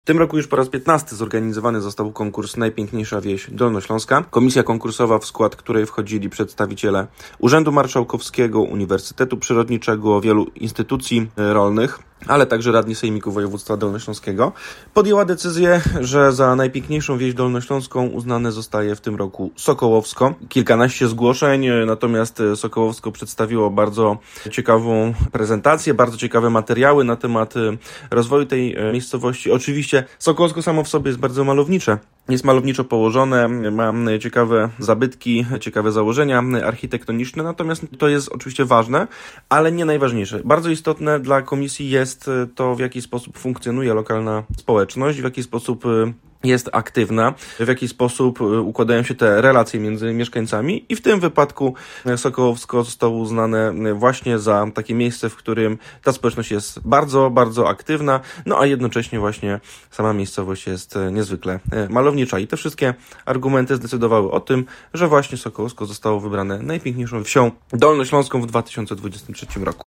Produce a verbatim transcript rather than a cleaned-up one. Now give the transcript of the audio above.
W tym roku już po raz piętnasty zorganizowany został konkurs Najpiękniejsza Wieś Dolnośląska. Komisja konkursowa, w skład której wchodzili przedstawiciele Urzędu Marszałkowskiego, Uniwersytetu Przyrodniczego, wielu instytucji rolnych, ale także radni sejmiku województwa dolnośląskiego, podjęła decyzję, że za najpiękniejszą wieś dolnośląską uznane zostaje w tym roku Sokołowsko. Kilkanaście zgłoszeń, natomiast Sokołowsko przedstawiło bardzo ciekawą prezentację, bardzo ciekawe materiały na temat rozwoju tej miejscowości. Oczywiście Sokołowsko samo w sobie jest bardzo malownicze. Jest malowniczo położone, ma ciekawe zabytki, ciekawe założenia architektoniczne, natomiast to jest oczywiście ważne, ale nie najważniejsze. Bardzo istotne dla komisji jest to, w jaki sposób funkcjonuje lokalna społeczność, w jaki sposób jest aktywna, w jaki sposób układają się te relacje między mieszkańcami i w tym wypadku Sokołowsko zostało uznane właśnie za takie miejsce, w którym ta społeczność jest bardzo, bardzo aktywna, no a jednocześnie właśnie sama miejscowość jest niezwykle malownicza i te wszystkie argumenty zdecydowały o tym, że właśnie Sokołowsko zostało wybrane najpiękniejszą wsią dolnośląską w dwa tysiące dwudziestym trzecim roku.